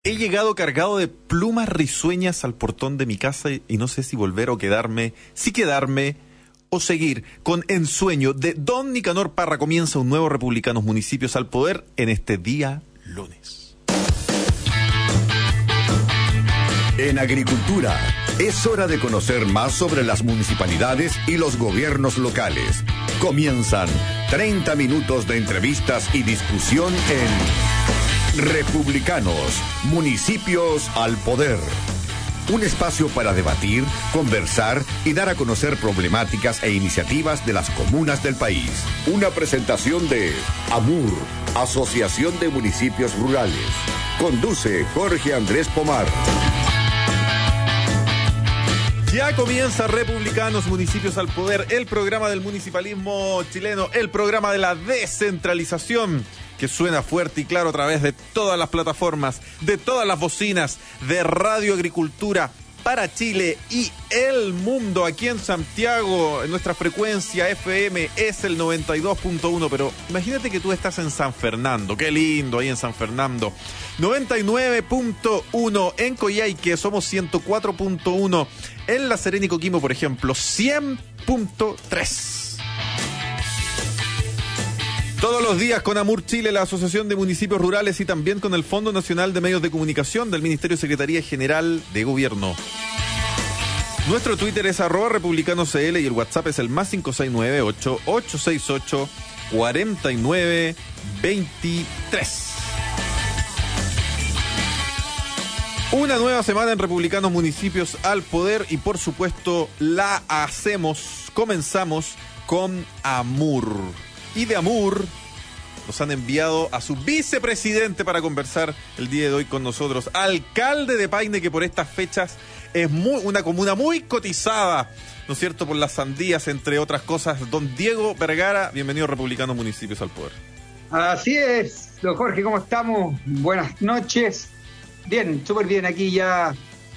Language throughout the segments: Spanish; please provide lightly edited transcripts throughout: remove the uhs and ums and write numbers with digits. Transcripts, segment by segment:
He llegado cargado de plumas risueñas al portón de mi casa y no sé si volver o quedarme, si quedarme o seguir. Con Ensueño de Don Nicanor Parra comienza un nuevo Republicanos Municipios al Poder en este día lunes. En agricultura, es hora de conocer más sobre las municipalidades y los gobiernos locales. Comienzan 30 minutos de entrevistas y discusión en Republicanos, Municipios al Poder. Un espacio para debatir, conversar y dar a conocer problemáticas e iniciativas de las comunas del país. Una presentación de AMUR, Asociación de Municipios Rurales. Conduce Jorge Andrés Pomar. Ya comienza Republicanos Municipios al Poder, el programa del municipalismo chileno, el programa de la descentralización, que suena fuerte y claro a través de todas las plataformas, de todas las bocinas, de Radio Agricultura para Chile y el mundo. Aquí en Santiago, nuestra frecuencia FM es el 92.1, pero imagínate que tú estás en San Fernando, qué lindo ahí en San Fernando. 99.1 en Coyhaique, somos 104.1 en La Serena y Coquimbo, por ejemplo, 100.3. Todos los días con AMUR Chile, la Asociación de Municipios Rurales, y también con el Fondo Nacional de Medios de Comunicación del Ministerio Secretaría General de Gobierno. Nuestro Twitter es @republicanocl y el WhatsApp es el +569 868 4923. Una nueva semana en Republicanos Municipios al Poder y por supuesto comenzamos con AMUR. Y de AMUR nos han enviado a su vicepresidente para conversar el día de hoy con nosotros, alcalde de Paine, que por estas fechas es una comuna muy cotizada, ¿no es cierto?, por las sandías, entre otras cosas. Don Diego Vergara, bienvenido a Republicanos Municipios al Poder. Así es, don Jorge, ¿cómo estamos? Buenas noches. Bien, súper bien, aquí ya,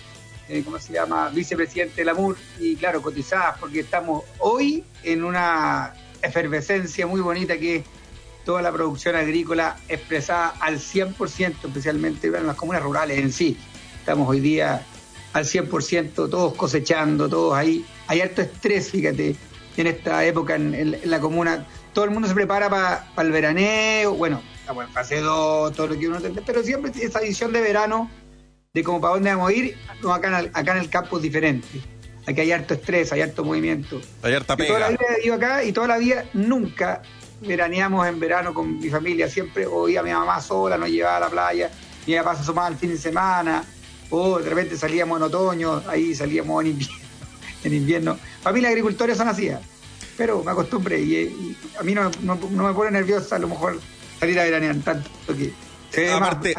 vicepresidente de la AMUR, y claro, cotizadas, porque estamos hoy en una efervescencia muy bonita que es toda la producción agrícola expresada al 100%, especialmente en las comunas rurales en sí. Estamos hoy día al 100%, todos cosechando, todos ahí. Hay harto estrés, fíjate, en esta época en la comuna. Todo el mundo se prepara para el veraneo, bueno, fase 2, todo lo que uno entiende, pero siempre esa visión de verano, de como para dónde vamos a ir, no, acá en el campo es diferente. Aquí hay harto estrés, hay harto movimiento. Hay harta pega. Toda la vida he vivido acá y toda la vida nunca veraneamos en verano con mi familia. Siempre o iba mi mamá sola, nos llevaba a la playa, mi papá se asomaba el fin de semana, o de repente salíamos en otoño, ahí salíamos en invierno. Familias agricultores son así, pero me acostumbré y a mí no me pone nerviosa a lo mejor salir a veranear tanto que... Aparte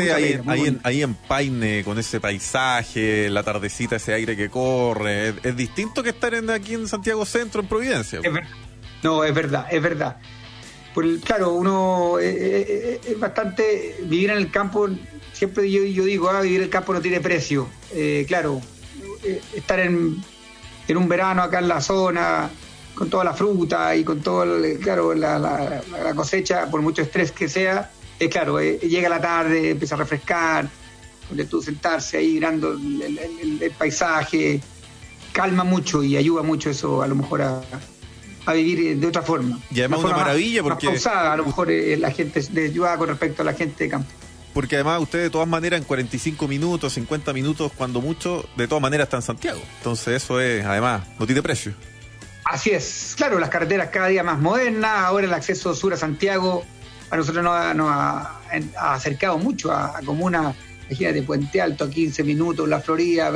ahí en Paine, con ese paisaje, la tardecita, ese aire que corre, es distinto que estar aquí en Santiago Centro, en Providencia. Es verdad. Claro, uno es bastante... Vivir en el campo, siempre yo digo, vivir en el campo no tiene precio. Claro, estar en un verano acá en la zona, con toda la fruta y con todo, la cosecha, por mucho estrés que sea, claro, llega la tarde, empieza a refrescar, donde tú sentarse ahí mirando el paisaje, calma mucho y ayuda mucho eso a lo mejor a vivir de otra forma. Y además una maravilla porque... Más pausada, a lo mejor la gente de ayuda con respecto a la gente de campo. Porque además usted de todas maneras en 45 minutos, 50 minutos, cuando mucho, de todas maneras está en Santiago. Entonces eso es, además, no tiene precio. Así es, claro, las carreteras cada día más modernas, ahora el acceso sur a Santiago a nosotros nos ha acercado mucho a comunas, imagínate, Puente Alto a 15 minutos, La Florida a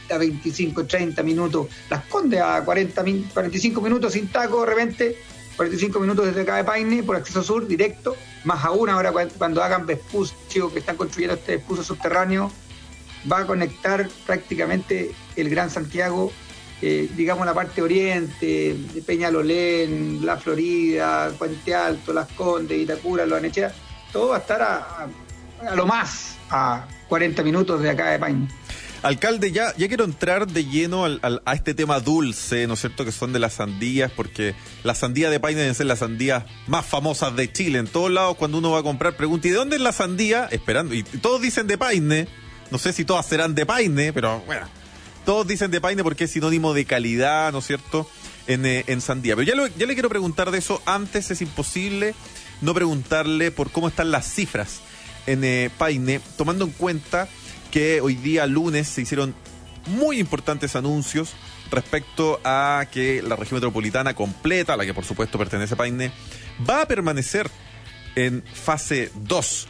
25, 30 minutos, Las Condes a 45 minutos sin taco, de repente, 45 minutos desde acá de Paine por acceso sur directo, más aún ahora cuando hagan Vespucio, que están construyendo este Vespucio subterráneo, va a conectar prácticamente el Gran Santiago, digamos la parte oriente, de Peñalolén, La Florida, Puente Alto, Las Condes, Itacura, Loanechea, todo va a estar a lo más a 40 minutos de acá de Paine. Alcalde, ya quiero entrar de lleno a este tema dulce, ¿no es cierto?, que son de las sandías, porque las sandías de Paine deben ser las sandías más famosas de Chile. En todos lados, cuando uno va a comprar, pregunta, ¿y de dónde es la sandía? Esperando, y todos dicen de Paine. No sé si todas serán de Paine, pero bueno, todos dicen de Paine porque es sinónimo de calidad, ¿no es cierto?, en sandía. Pero ya le quiero preguntar de eso. Antes es imposible no preguntarle por cómo están las cifras en Paine, tomando en cuenta que hoy día lunes se hicieron muy importantes anuncios respecto a que la región metropolitana completa, a la que por supuesto pertenece Paine, va a permanecer en fase 2,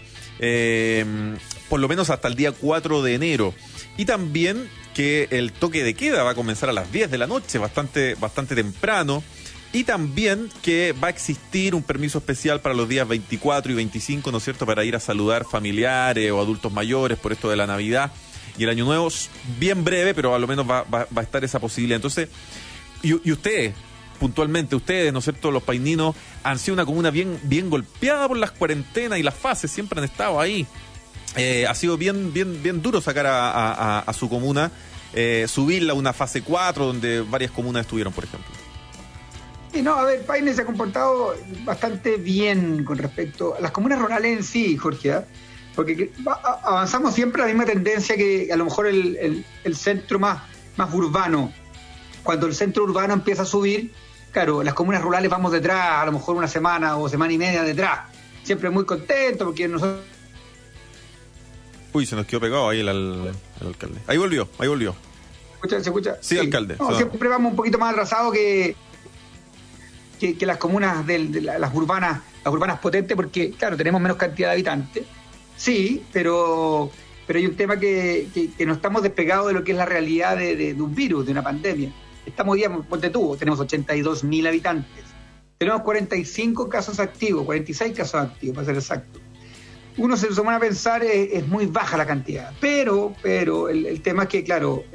por lo menos hasta el día 4 de enero. Y también que el toque de queda va a comenzar a las 10 de la noche, bastante temprano. Y también que va a existir un permiso especial para los días 24 y 25, ¿no es cierto?, para ir a saludar familiares o adultos mayores por esto de la Navidad y el Año Nuevo. Bien breve, pero a lo menos va a estar esa posibilidad. Entonces, y ustedes, puntualmente, ustedes, ¿no es cierto?, los paininos, han sido una comuna bien golpeada por las cuarentenas y las fases, siempre han estado ahí. Ha sido bien duro sacar a su comuna, subirla a una fase 4, donde varias comunas estuvieron, por ejemplo. Sí, no, a ver, Paine se ha comportado bastante bien con respecto a las comunas rurales en sí, Jorge, ¿eh? Porque avanzamos siempre a la misma tendencia que a lo mejor el centro más urbano. Cuando el centro urbano empieza a subir, claro, las comunas rurales vamos detrás, a lo mejor una semana o semana y media detrás. Siempre muy contentos porque nosotros... Uy, se nos quedó pegado ahí el alcalde. Ahí volvió. ¿Se escucha? Sí, alcalde. No, siempre vamos un poquito más atrasados que las comunas de las urbanas potentes, porque claro, tenemos menos cantidad de habitantes, sí, pero hay un tema que no estamos despegados de lo que es la realidad de un virus, de una pandemia. Estamos ya, ponte tú, tenemos 82.000 habitantes, tenemos 45 casos activos, 46 casos activos para ser exacto. Uno se pone a pensar, es muy baja la cantidad, pero el tema es que claro,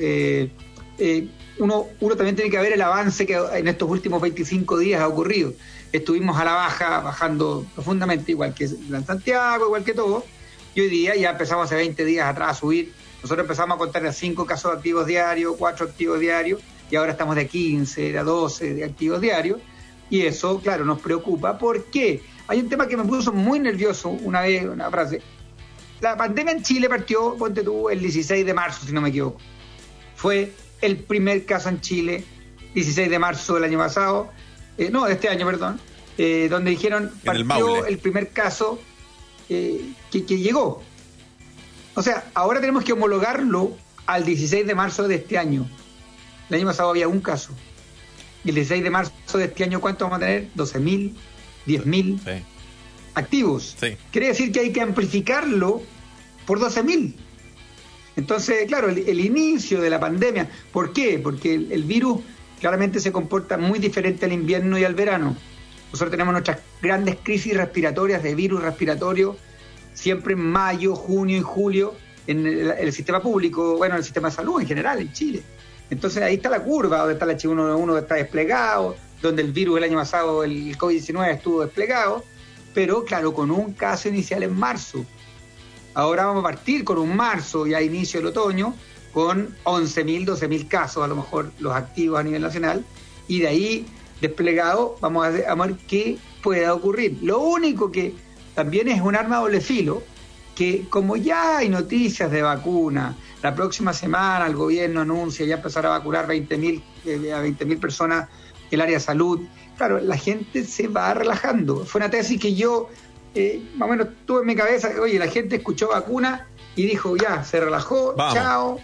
uno también tiene que ver el avance que en estos últimos 25 días ha ocurrido. Estuvimos a la baja, bajando profundamente, igual que en Santiago, igual que todo, y hoy día ya empezamos hace 20 días atrás a subir. Nosotros empezamos a contar de 5 casos activos diarios, 4 activos diarios, y ahora estamos de 15, de 12 de activos diarios, y eso, claro, nos preocupa. ¿Por qué? Hay un tema que me puso muy nervioso una vez, una frase. La pandemia en Chile partió, ponte tú, el 16 de marzo, si no me equivoco. Fue el primer caso en Chile, 16 de marzo del año pasado, de este año, perdón, donde dijeron, partió el primer caso que llegó. O sea, ahora tenemos que homologarlo al 16 de marzo de este año. El año pasado había un caso. Y el 16 de marzo de este año, ¿cuánto vamos a tener? 12.000, 10.000 sí. Activos. Sí. Quiere decir que hay que amplificarlo por 12.000. Entonces, claro, el inicio de la pandemia, ¿por qué? Porque el virus claramente se comporta muy diferente al invierno y al verano. Nosotros tenemos nuestras grandes crisis respiratorias de virus respiratorio siempre en mayo, junio y julio en el sistema público, bueno, en el sistema de salud en general en Chile. Entonces ahí está la curva, donde está el H1N1 que está desplegado, donde el virus el año pasado, el COVID-19 estuvo desplegado, pero claro, con un caso inicial en marzo. Ahora vamos a partir con un marzo, ya inicio del otoño, con 11.000, 12.000 casos, a lo mejor los activos a nivel nacional, y de ahí desplegado vamos a ver qué pueda ocurrir. Lo único que también es un arma de doble filo, que como ya hay noticias de vacuna, la próxima semana el gobierno anuncia ya empezar a vacunar 20.000 personas en el área de salud, claro, la gente se va relajando. Fue una tesis que yo más o menos tuve en mi cabeza, oye, la gente escuchó vacuna y dijo ya, se relajó, vamos. Chao.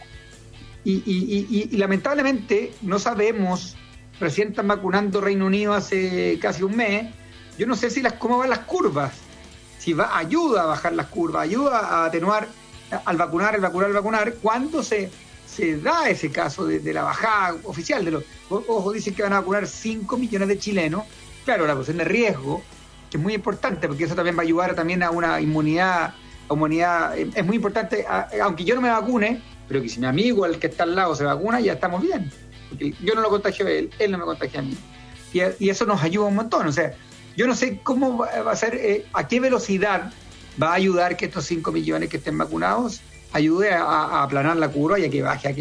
Y lamentablemente no sabemos, recién están vacunando Reino Unido hace casi un mes, yo no sé cómo van las curvas, si ayuda a bajar las curvas, ayuda a atenuar al vacunar, cuando se da ese caso de la bajada oficial. Ojo, dicen que van a vacunar 5 millones de chilenos, claro, la cuestión de riesgo, que es muy importante, porque eso también va a ayudar también a una inmunidad, es muy importante, aunque yo no me vacune, pero que si mi amigo, el que está al lado, se vacuna, ya estamos bien, porque yo no lo contagio a él no me contagia a mí, y eso nos ayuda un montón. O sea, yo no sé cómo va a ser, a qué velocidad va a ayudar que estos 5 millones que estén vacunados ayude a aplanar la curva y a que baje.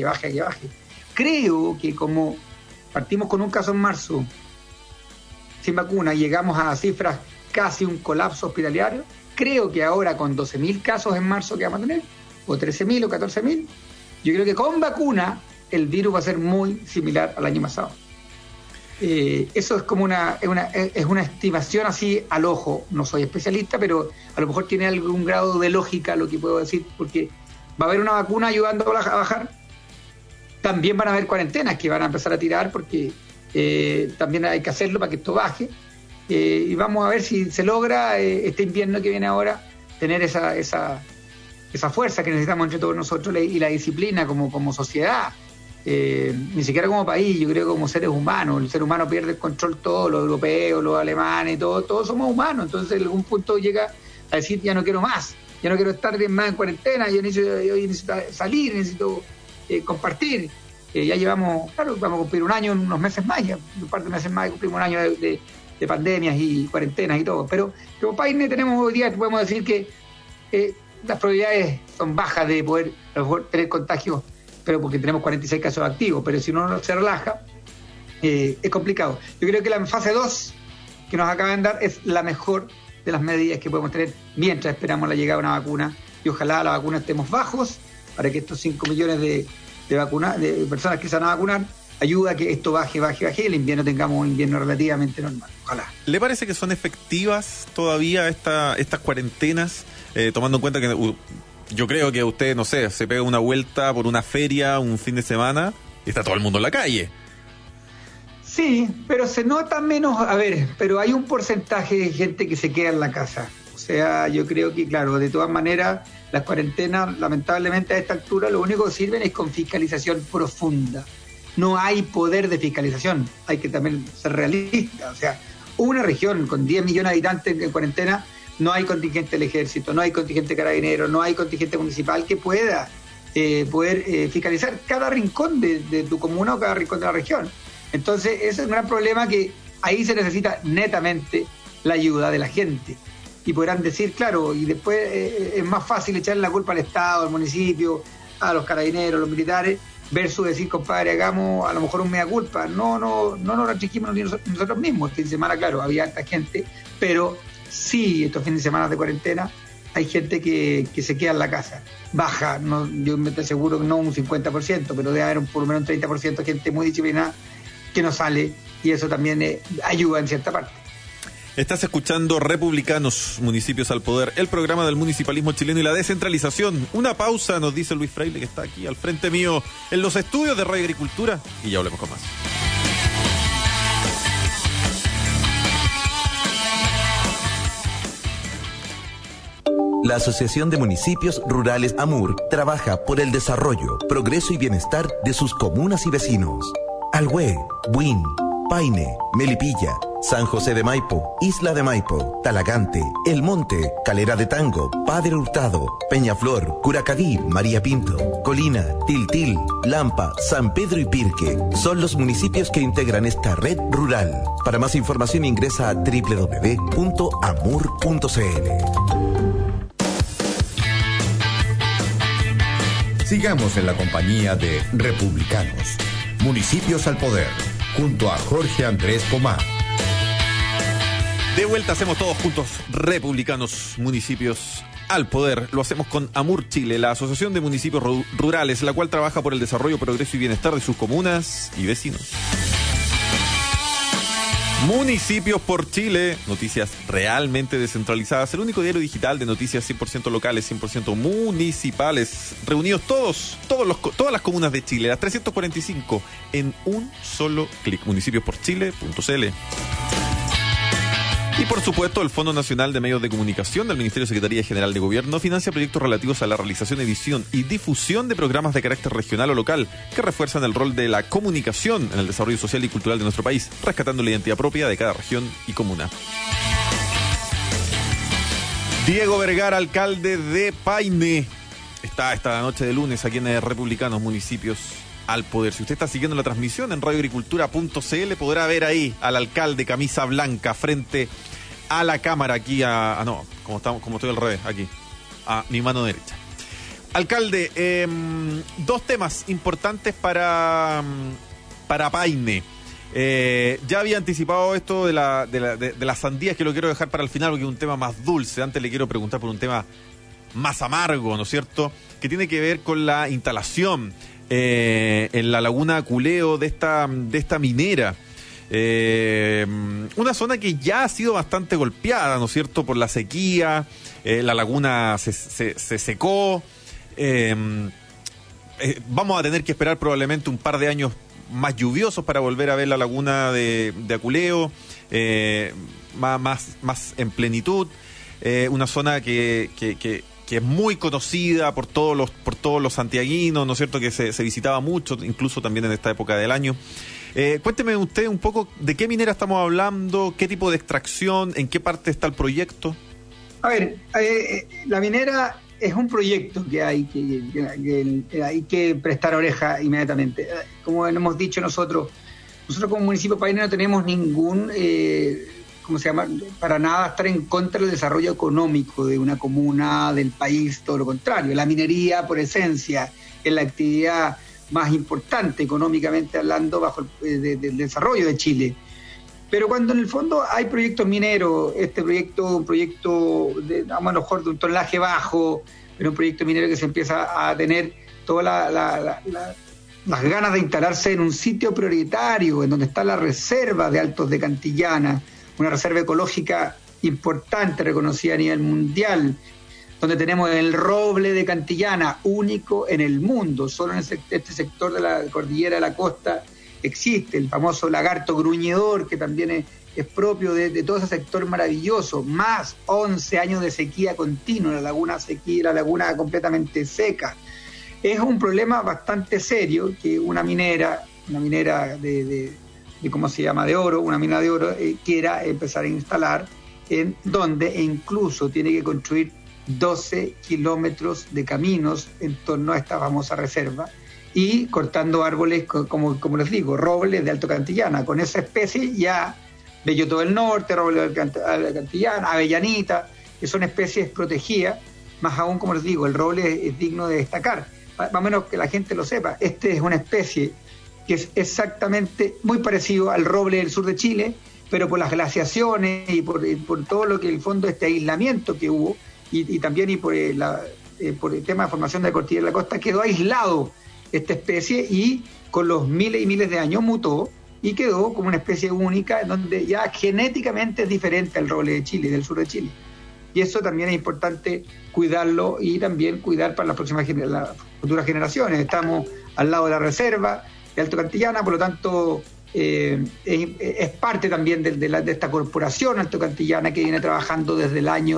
Creo que como partimos con un caso en marzo sin vacuna y llegamos a cifras casi un colapso hospitalario, creo que ahora con 12.000 casos en marzo que vamos a tener, o 13.000 o 14.000, yo creo que con vacuna el virus va a ser muy similar al año pasado. Eso es como una estimación así al ojo. No soy especialista, pero a lo mejor tiene algún grado de lógica lo que puedo decir, porque va a haber una vacuna ayudando a bajar. También van a haber cuarentenas que van a empezar a tirar, porque también hay que hacerlo para que esto baje. Y vamos a ver si se logra este invierno que viene ahora tener esa fuerza que necesitamos entre todos nosotros y la disciplina como sociedad. Ni siquiera como país, yo creo que como seres humanos. El ser humano pierde el control todo, los europeos, los alemanes, todos somos humanos. Entonces en algún punto llega a decir, ya no quiero más, ya no quiero estar más en cuarentena, yo necesito salir, necesito compartir. Ya llevamos, claro, vamos a cumplir un año en unos meses más, ya un par de meses más cumplimos un año de pandemias y cuarentenas y todo. Pero como país tenemos hoy día, podemos decir que las probabilidades son bajas de poder a lo mejor tener contagios, pero porque tenemos 46 casos activos, pero si uno no se relaja, es complicado. Yo creo que la fase 2 que nos acaban de dar es la mejor de las medidas que podemos tener mientras esperamos la llegada de una vacuna, y ojalá la vacuna estemos bajos para que estos 5 millones de personas que se van a vacunar ayuda a que esto baje y el invierno tengamos un invierno relativamente normal. Ojalá. ¿Le parece que son efectivas todavía estas cuarentenas, tomando en cuenta que yo creo que usted, no sé, se pega una vuelta por una feria un fin de semana y está todo el mundo en la calle? Sí, pero se nota menos, pero hay un porcentaje de gente que se queda en la casa. O sea, yo creo que, claro, de todas maneras, las cuarentenas, lamentablemente a esta altura, lo único que sirven es con fiscalización profunda. No hay poder de fiscalización, hay que también ser realista. O sea, una región con 10 millones de habitantes en cuarentena, no hay contingente del ejército, no hay contingente carabinero, no hay contingente municipal que pueda poder fiscalizar cada rincón de tu comuna o cada rincón de la región. Entonces, ese es un gran problema, que ahí se necesita netamente la ayuda de la gente. Y podrán decir, claro, y después es más fácil echarle la culpa al Estado, al municipio, a los carabineros, a los militares, versus decir, compadre, hagamos a lo mejor un mea culpa. No nos restringimos nosotros mismos. Este fin de semana, claro, había harta gente, pero sí, estos fines de semana de cuarentena hay gente que se queda en la casa. Baja, yo me estoy seguro que no un 50%, pero debe haber por lo menos un 30% de gente muy disciplinada que no sale, y eso también ayuda en cierta parte. Estás escuchando Republicanos, Municipios al Poder, el programa del municipalismo chileno y la descentralización. Una pausa, nos dice Luis Fraile, que está aquí al frente mío en los estudios de Radio Agricultura, y ya hablemos con más. La Asociación de Municipios Rurales AMUR trabaja por el desarrollo, progreso y bienestar de sus comunas y vecinos. Alhué, Buin, Paine, Melipilla, San José de Maipo, Isla de Maipo, Talagante, El Monte, Calera de Tango, Padre Hurtado, Peñaflor, Curacaví, María Pinto, Colina, Tiltil, Lampa, San Pedro y Pirque son los municipios que integran esta red rural. Para más información ingresa a www.amur.cl. Sigamos en la compañía de Republicanos, Municipios al Poder, junto a Jorge Andrés Pomá. De vuelta, hacemos todos juntos Republicanos, Municipios al Poder. Lo hacemos con AMUR Chile, la Asociación de Municipios Rurales, la cual trabaja por el desarrollo, progreso y bienestar de sus comunas y vecinos. Municipios por Chile, noticias realmente descentralizadas, el único diario digital de noticias 100% locales, 100% municipales, reunidos todas las comunas de Chile, las 345, en un solo clic, municipiusporchile.cl. Y por supuesto, el Fondo Nacional de Medios de Comunicación del Ministerio de Secretaría General de Gobierno financia proyectos relativos a la realización, edición y difusión de programas de carácter regional o local que refuerzan el rol de la comunicación en el desarrollo social y cultural de nuestro país, rescatando la identidad propia de cada región y comuna. Diego Vergara, alcalde de Paine, está esta noche de lunes aquí en Republicanos, Municipios al Poder. Si usted está siguiendo la transmisión en radioagricultura.cl, podrá ver ahí al alcalde camisa blanca frente a la cámara aquí como estoy al revés, aquí a mi mano derecha. Alcalde, dos temas importantes para Paine. Ya había anticipado esto de las sandías, que lo quiero dejar para el final porque es un tema más dulce. Antes le quiero preguntar por un tema más amargo, ¿no es cierto?, que tiene que ver con la instalación en la laguna Culeo de esta minera. Una zona que ya ha sido bastante golpeada, ¿no es cierto?, por la sequía. La laguna se secó. Vamos a tener que esperar probablemente un par de años más lluviosos para volver a ver la laguna de Aculeo más en plenitud. Una zona que es muy conocida por todos los santiaguinos, ¿no es cierto?, que se visitaba mucho, incluso también en esta época del año. Cuénteme usted un poco de qué minera estamos hablando, qué tipo de extracción, en qué parte está el proyecto. A ver, la minera es un proyecto que hay que prestar oreja inmediatamente. Como hemos dicho nosotros como municipio de Paine no tenemos ningún, para nada estar en contra del desarrollo económico de una comuna, del país, todo lo contrario. La minería, por esencia, es la actividad más importante económicamente hablando bajo del desarrollo de Chile. Pero cuando en el fondo hay proyectos mineros, un proyecto a lo mejor de un tonelaje bajo, pero un proyecto minero que se empieza a tener todas las ganas de instalarse en un sitio prioritario, en donde está la reserva de Altos de Cantillana, una reserva ecológica importante, reconocida a nivel mundial, donde tenemos el roble de Cantillana, único en el mundo. Solo en este sector de la cordillera de la costa existe el famoso lagarto gruñedor, que también es propio de todo ese sector maravilloso, más 11 años de sequía continua, la laguna completamente seca. Es un problema bastante serio que una minera de oro, una mina de oro, quiera empezar a instalar, en donde incluso tiene que construir 12 kilómetros de caminos en torno a esta famosa reserva, y cortando árboles, como les digo, robles de Alto Cantillana, con esa especie ya, belloto del norte, roble de Cantillana, avellanita, que son especies protegidas. Más aún, como les digo, el roble es digno de destacar, más o menos que la gente lo sepa. Este es una especie que es exactamente muy parecido al roble del sur de Chile, pero por las glaciaciones y por todo lo que el fondo, este aislamiento que hubo, y también por el tema de formación de la cordillera de la costa, quedó aislado esta especie, y con los miles y miles de años mutó y quedó como una especie única, en donde ya genéticamente es diferente al roble de Chile, del sur de Chile. Y eso también es importante cuidarlo, y también cuidar para las futuras generaciones. Estamos al lado de la reserva de Alto Cantillana, por lo tanto es parte también de esta corporación Alto Cantillana, que viene trabajando desde el año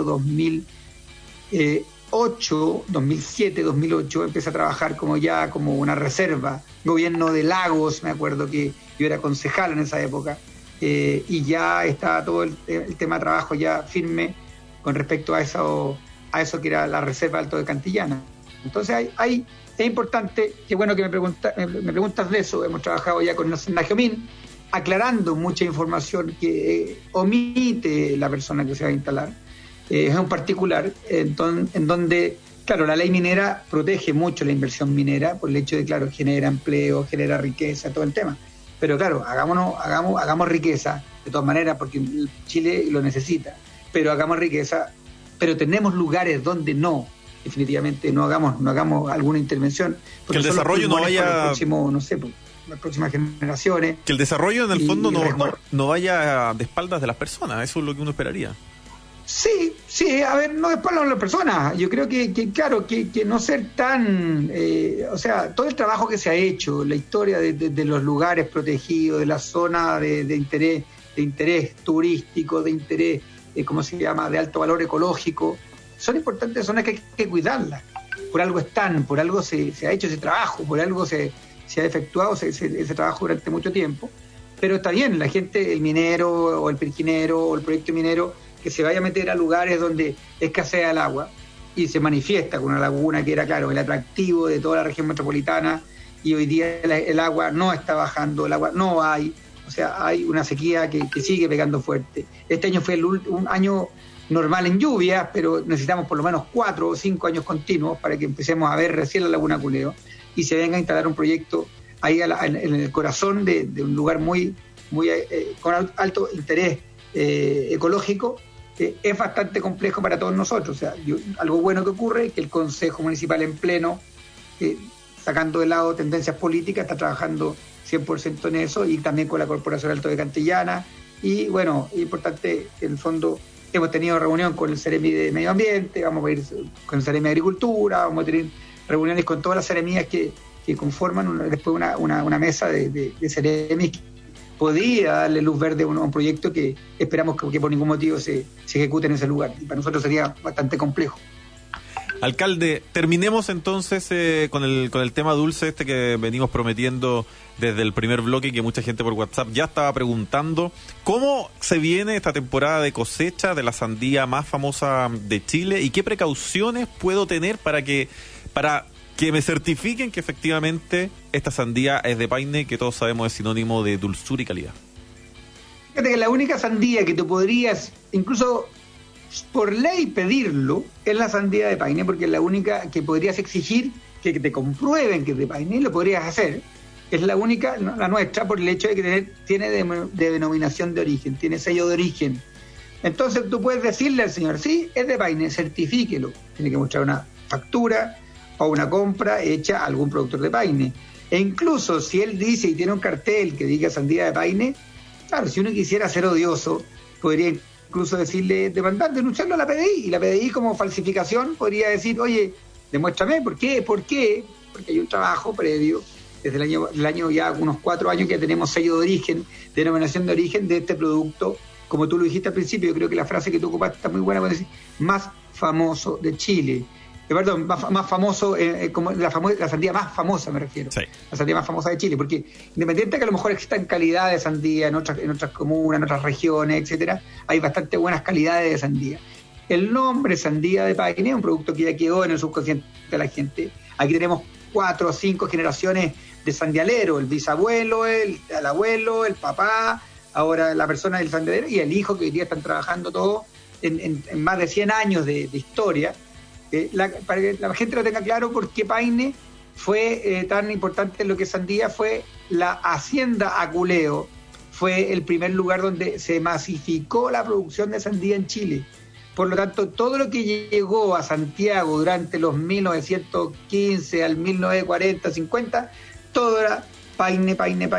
2007, 2008, empecé a trabajar como una reserva. Gobierno de Lagos, me acuerdo que yo era concejal en esa época, y ya está todo el tema de trabajo ya firme con respecto a eso que era la reserva Alto de Cantillana. Entonces es importante, qué bueno que me preguntas de eso. Hemos trabajado ya con Nagiomín, aclarando mucha información que omite la persona que se va a instalar. Es un particular en donde, claro, la ley minera protege mucho la inversión minera por el hecho de, claro, genera empleo, genera riqueza, todo el tema. Pero claro, hagamos riqueza de todas maneras, porque Chile lo necesita, pero hagamos riqueza, pero tenemos lugares donde definitivamente no hagamos alguna intervención. Que el desarrollo no vaya... las próximas generaciones. Que el desarrollo en el fondo no vaya de espaldas de las personas, eso es lo que uno esperaría. Sí, a ver, no de espaldas de las personas. Yo creo que no ser tan... todo el trabajo que se ha hecho, la historia de los lugares protegidos, de la zona de interés turístico, de interés, de alto valor ecológico, son importantes zonas que hay que cuidarlas. Por algo por algo se ha hecho ese trabajo, por algo se ha efectuado ese trabajo durante mucho tiempo. Pero está bien, la gente, el minero o el pirquinero o el proyecto minero, que se vaya a meter a lugares donde escasea el agua y se manifiesta con una laguna que era, claro, el atractivo de toda la región metropolitana, y hoy día el agua no está bajando, el agua no hay, hay una sequía que sigue pegando fuerte. Este año fue un año normal en lluvias, pero necesitamos por lo menos 4 o 5 años continuos para que empecemos a ver recién la Laguna Culeo y se venga a instalar un proyecto ahí en el corazón de un lugar con alto interés ecológico. Es bastante complejo para todos nosotros. O sea, algo bueno que ocurre es que el Consejo Municipal en pleno, sacando de lado tendencias políticas, está trabajando 100% en eso, y también con la Corporación Alto de Cantillana. Y bueno, es importante, en el fondo, hemos tenido reunión con el Ceremi de Medio Ambiente, vamos a ir con el Ceremi de Agricultura, vamos a tener reuniones con todas las ceremías que conforman después una mesa de Ceremis que podría darle luz verde a un proyecto que esperamos que por ningún motivo se ejecute en ese lugar. Y para nosotros sería bastante complejo. Alcalde, terminemos entonces con el tema dulce que venimos prometiendo desde el primer bloque, que mucha gente por WhatsApp ya estaba preguntando. ¿Cómo se viene esta temporada de cosecha de la sandía más famosa de Chile y qué precauciones puedo tener para que me certifiquen que efectivamente esta sandía es de Paine, que todos sabemos es sinónimo de dulzura y calidad? Fíjate que la única sandía que tú podrías, incluso por ley, pedirlo es la sandía de Paine, porque es la única que podrías exigir que te comprueben que es de Paine, y lo podrías hacer. Es la única, la nuestra, por el hecho de que tiene de denominación de origen, tiene sello de origen. Entonces tú puedes decirle al señor, sí, es de Paine, certifíquelo. Tiene que mostrar una factura o una compra hecha a algún productor de Paine. E incluso si él dice y tiene un cartel que diga sandía de Paine, claro, si uno quisiera ser odioso, podría incluso decirle, denunciarlo a la PDI, y la PDI como falsificación podría decir, oye, demuéstrame, ¿por qué? Porque hay un trabajo previo, desde el año ya unos 4 años que tenemos sello de origen, denominación de origen de este producto, como tú lo dijiste al principio. Yo creo que la frase que tú ocupaste está muy buena, cuando decir, más famoso de Chile. Perdón, más famoso, como la sandía más famosa, me refiero. Sí. La sandía más famosa de Chile, porque independiente de que a lo mejor existan calidades de sandía en otras comunas, en otras regiones, etcétera, hay bastante buenas calidades de sandía. El nombre sandía de Paine es un producto que ya quedó en el subconsciente de la gente. Aquí tenemos 4 o 5 generaciones de sandialero, el bisabuelo, el abuelo, el papá, ahora la persona del sandialero y el hijo, que hoy día están trabajando todos en más de 100 años de historia. Para que la gente lo tenga claro, por qué Paine fue tan importante en lo que es sandía. Fue la hacienda Aculeo, fue el primer lugar donde se masificó la producción de sandía en Chile. Por lo tanto, todo lo que llegó a Santiago durante los 1915 al 1940, 50, todo era Paine,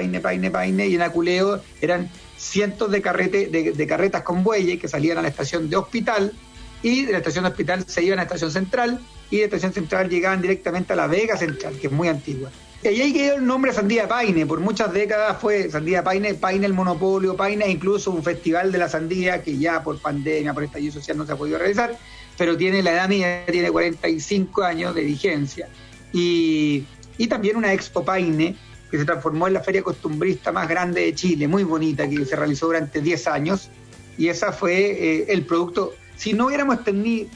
y en Aculeo eran cientos de carretas con bueyes que salían a la estación de Hospital, y de la estación de Hospital se iban a la estación central, y de la estación central llegaban directamente a la Vega Central, que es muy antigua. Y ahí quedó el nombre Sandía de Paine. Por muchas décadas fue Sandía de Paine, Paine el monopolio, Paine incluso un festival de la sandía que ya por pandemia, por estallido social no se ha podido realizar, pero tiene la edad mía, tiene 45 años de vigencia. Y también una Expo Paine, que se transformó en la feria costumbrista más grande de Chile, muy bonita, que se realizó durante 10 años, y esa fue el producto. Si no hubiéramos tenido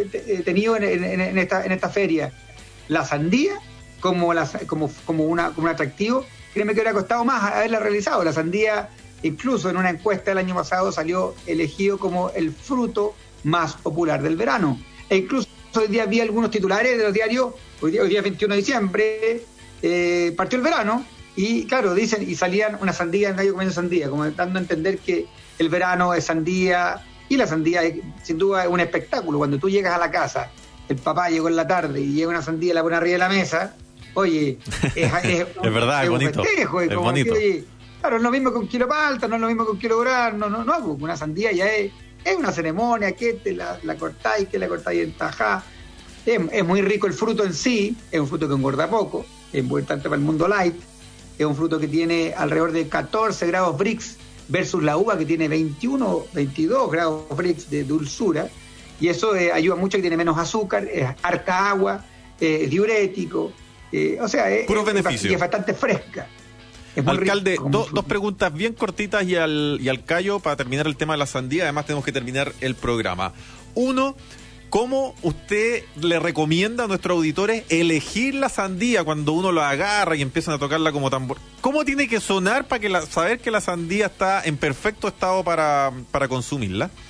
en esta feria la sandía como un atractivo, créeme que hubiera costado más haberla realizado. La sandía, incluso en una encuesta del año pasado, salió elegido como el fruto más popular del verano. E incluso hoy día vi algunos titulares de los diarios, hoy día 21 de diciembre, partió el verano, y claro, dicen, y salían una sandía en gallo comiendo sandía, como dando a entender que el verano es sandía. Y la sandía, sin duda, es un espectáculo. Cuando tú llegas a la casa, el papá llegó en la tarde y llega una sandía y la pone arriba de la mesa, oye, es verdad, es bonito. Festejo, es bonito. Oye, claro, no es lo mismo que un kilo de palta, no es lo mismo que un kilo de durazno, no, una sandía ya es una ceremonia, que te la cortáis, en tajá. Es muy rico el fruto en sí, es un fruto que engorda poco, es importante para el mundo light, es un fruto que tiene alrededor de 14 grados Brix, versus la uva que tiene 21, 22 grados Brix de dulzura, y eso ayuda mucho, que tiene menos azúcar, es harta agua, es diurético, o sea, puros beneficios. Y es bastante fresca. Es muy Alcalde, rico, dos preguntas bien cortitas y al callo para terminar el tema de la sandía. Además tenemos que terminar el programa. Uno, ¿cómo usted le recomienda a nuestros auditores elegir la sandía cuando uno la agarra y empiezan a tocarla como tambor? ¿Cómo tiene que sonar para saber que la sandía está en perfecto estado para consumirla?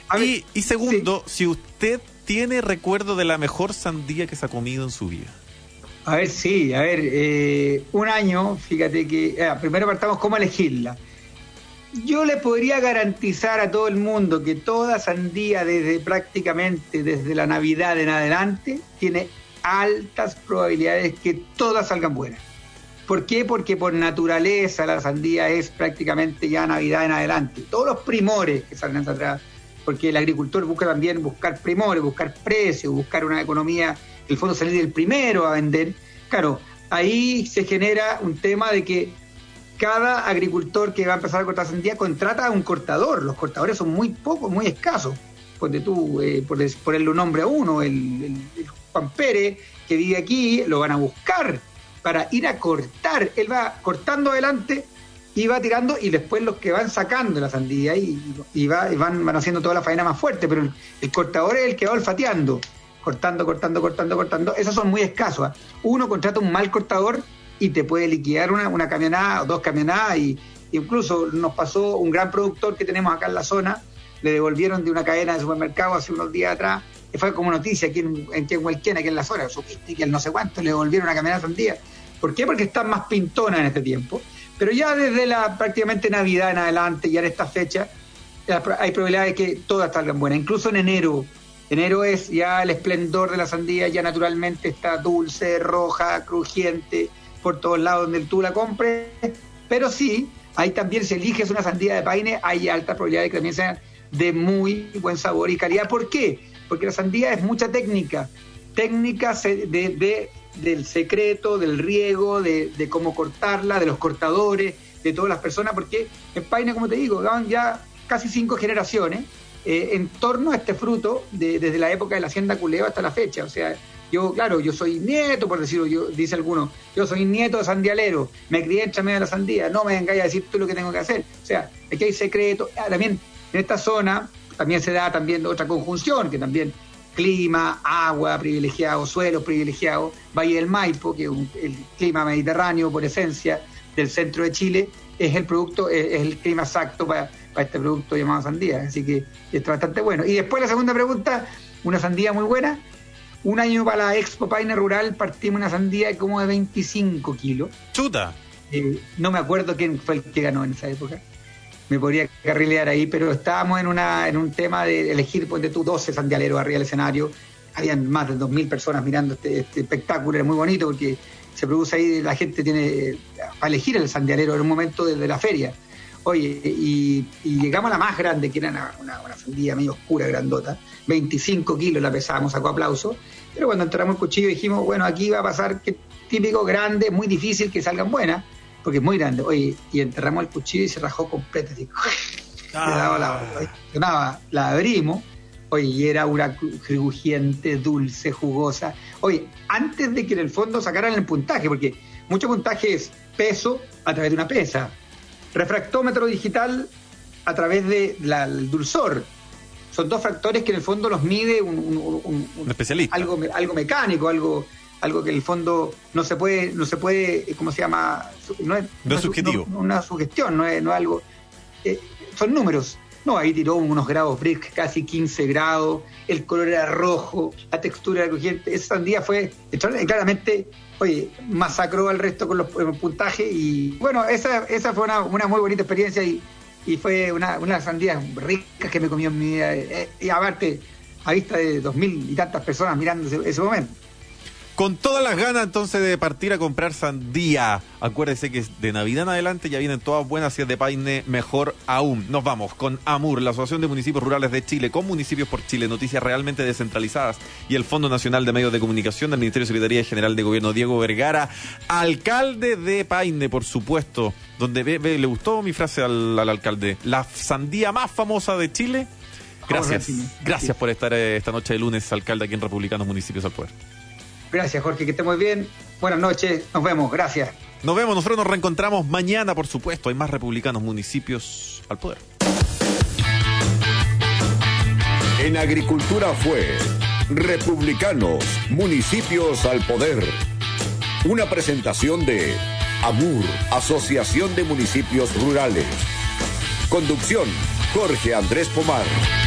Y segundo, si usted tiene recuerdo de la mejor sandía que se ha comido en su vida. A ver, sí, un año, fíjate que, primero partamos cómo elegirla. Yo le podría garantizar a todo el mundo que toda sandía prácticamente desde la Navidad en adelante tiene altas probabilidades que todas salgan buenas. ¿Por qué? Porque por naturaleza la sandía es prácticamente ya Navidad en adelante. Todos los primores que salgan atrás, porque el agricultor busca también buscar primores, buscar precios, buscar una economía, en el fondo salir del primero a vender. Claro, ahí se genera un tema de que cada agricultor que va a empezar a cortar sandía contrata a un cortador. Los cortadores son muy pocos, muy escasos. Ponte tú, por ponerle un nombre a uno, el Juan Pérez, que vive aquí, lo van a buscar para ir a cortar. Él va cortando adelante y va tirando, y después los que van sacando la sandía y van haciendo toda la faena más fuerte, pero el cortador es el que va olfateando, cortando. Esos son muy escasos. Uno contrata un mal cortador y te puede liquidar una camionada o 2 camionadas, y incluso nos pasó un gran productor que tenemos acá en la zona, le devolvieron de una cadena de supermercados hace unos días atrás, que fue como noticia aquí en Hualquén, aquí en la zona, supiste que el no sé cuánto le devolvieron una camionada sandía. ¿Por qué? Porque están más pintonas en este tiempo. Pero ya desde la prácticamente Navidad en adelante, ya en esta fecha, hay probabilidades de que todas salgan buenas. Incluso en enero. Enero es ya el esplendor de la sandía, ya naturalmente está dulce, roja, crujiente, por todos lados donde tú la compres. Pero sí, ahí también si eliges una sandía de Paine, hay alta probabilidad de que también sean de muy buen sabor y calidad. ¿Por qué? Porque la sandía es mucha técnica del secreto, del riego, de cómo cortarla, de los cortadores, de todas las personas, porque en Paine, como te digo, van ya casi 5 generaciones en torno a este fruto desde la época de la hacienda Culeo hasta la fecha. O sea, yo soy nieto, por decirlo, dice alguno, yo soy nieto de sandialero, me crié entre medio de la sandía, no me vengáis a decir tú lo que tengo que hacer. O sea, aquí hay secreto. También en esta zona también se da también otra conjunción, que también clima, agua privilegiado, suelo privilegiado, Valle del Maipo, que es el clima mediterráneo por esencia del centro de Chile, es el clima exacto para este producto llamado sandía, así que está bastante bueno. Y después la segunda pregunta, una sandía muy buena. Un año para la Expo Paine Rural partimos una sandía como de 25 kilos. ¡Chuta! No me acuerdo quién fue el que ganó en esa época. Me podría carrilear ahí, pero estábamos en un tema de elegir, ponte tú, 12 sandialeros arriba del escenario. Habían más de 2.000 personas mirando este espectáculo, era muy bonito porque se produce ahí, la gente tiene para elegir el sandialero en un momento de la feria. Oye, y llegamos a la más grande, que era una sandía medio oscura, grandota, 25 kilos la pesábamos, sacó aplauso, pero cuando entramos el cuchillo dijimos, bueno, aquí va a pasar que típico, grande, muy difícil que salgan buenas, porque es muy grande. Oye, y enterramos el cuchillo y se rajó completa, así, la abrimos, oye, y era una crujiente, dulce, jugosa. Oye, antes de que en el fondo sacaran el puntaje, porque mucho puntaje es peso a través de una pesa, refractómetro digital a través del dulzor. Son 2 factores que en el fondo los mide un especialista. Algo mecánico, algo que en el fondo no se puede, ¿cómo se llama? No es subjetivo. Una sugestión, no es algo. Son números. No, ahí tiró unos grados Brix, casi 15 grados, el color era rojo, la textura era crujiente. Esa sandía fue, claramente, oye, masacró al resto con los puntajes, y bueno, esa fue una muy bonita experiencia, y fue una sandía rica que me comí en mi vida, y aparte, a vista de 2.000 y tantas personas mirando ese momento. Con todas las ganas entonces de partir a comprar sandía. Acuérdese que de Navidad en adelante ya vienen todas buenas, si es de Paine, mejor aún. Nos vamos con AMUR, la Asociación de Municipios Rurales de Chile, con Municipios por Chile, noticias realmente descentralizadas, y el Fondo Nacional de Medios de Comunicación del Ministerio de Secretaría General de Gobierno, Diego Vergara, alcalde de Paine, por supuesto, donde le gustó mi frase al alcalde, la sandía más famosa de Chile. Gracias por estar esta noche de lunes, alcalde, aquí en Republicanos Municipios al Poder. Gracias, Jorge, que esté muy bien. Buenas noches, nos vemos, gracias. Nos vemos, nosotros nos reencontramos mañana, por supuesto. Hay más Republicanos Municipios al Poder. En agricultura fue Republicanos Municipios al Poder. Una presentación de AMUR, Asociación de Municipios Rurales. Conducción, Jorge Andrés Pomar.